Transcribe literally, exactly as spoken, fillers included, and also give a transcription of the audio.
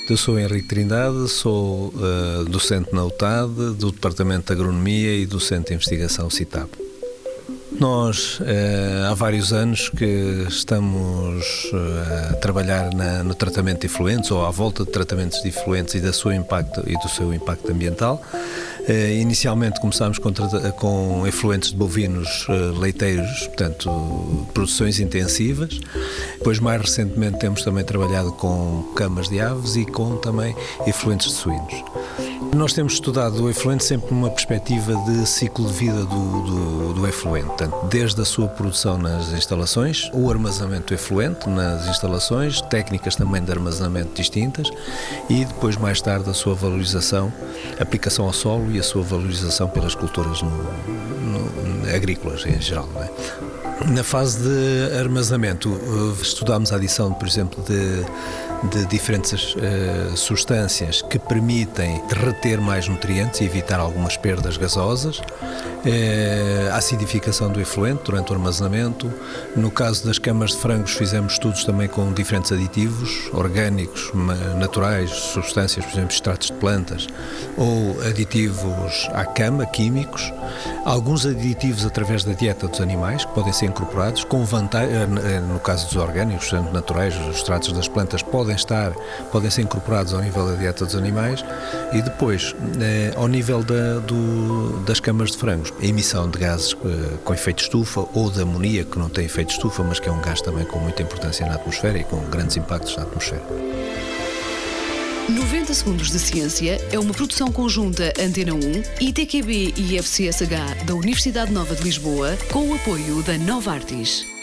Eu sou Henrique Trindade, sou uh, docente na U T A D, do Departamento de Agronomia e docente de Investigação CITAB. Nós, uh, há vários anos que estamos uh, a trabalhar na, no tratamento de efluentes ou à volta de tratamentos de efluentes e, da sua impacto, e do seu impacto ambiental. Uh, inicialmente começámos com, com efluentes de bovinos uh, leiteiros, portanto, produções intensivas. Depois, mais recentemente, temos também trabalhado com camas de aves e com também efluentes de suínos. Nós temos estudado o efluente sempre numa perspectiva de ciclo de vida do, do, do efluente, portanto, desde a sua produção nas instalações, o armazenamento do efluente nas instalações, técnicas também de armazenamento distintas e depois, mais tarde, a sua valorização, aplicação ao solo e a sua valorização pelas culturas no, no, agrícolas em geral, não é? Na fase de armazenamento, estudámos a adição, por exemplo, de, de diferentes uh, substâncias que permitem reter mais nutrientes e evitar algumas perdas gasosas, uh, a acidificação do efluente durante o armazenamento. No caso das camas de frangos, fizemos estudos também com diferentes aditivos orgânicos, naturais, substâncias, por exemplo, extratos de plantas ou aditivos à cama, químicos, alguns aditivos através da dieta dos animais, que podem ser incorporados, com vantagem, no caso dos orgânicos, portanto, naturais, os extratos das plantas podem estar, podem ser incorporados ao nível da dieta dos animais e depois, eh, ao nível da, do, das camas de frangos, a emissão de gases eh, com efeito estufa ou de amoníaco, que não tem efeito estufa, mas que é um gás também com muita importância na atmosfera e com grandes impactos na atmosfera. noventa Segundos de Ciência é uma produção conjunta Antena um, I T Q B e I F C S H da Universidade Nova de Lisboa, com o apoio da Novartis.